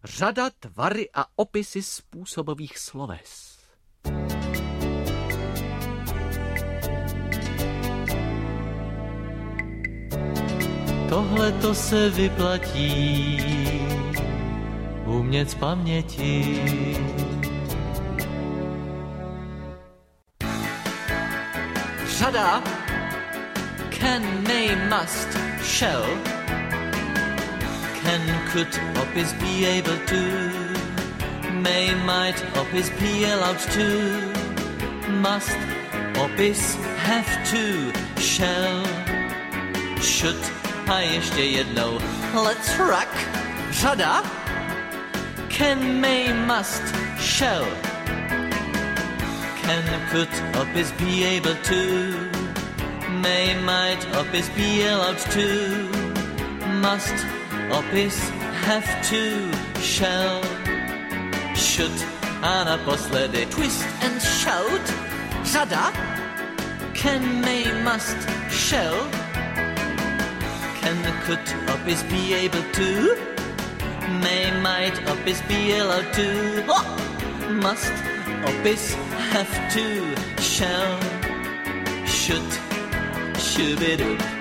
Řada, tvary a opisy způsobových sloves. Tohle to se vyplatí umět z paměti. Řada can, may, must, shall. Can, could, opis, be able to. May, might, opis, be allowed to. Must, opis, have to. Shall, should. A ještě jednou. Let's rock. Řada can, may, must, shall. Can, could, opis, be able to. May, might, opis, be allowed to. Must, opis, have to. Shall, should. A naposledy twist and shout. Řada can, may, must, shall. Can, could, opis, be able to. May, might, opis, be allowed to. Oh! Must, opis, have to. Shall, should, shoo-be-doo.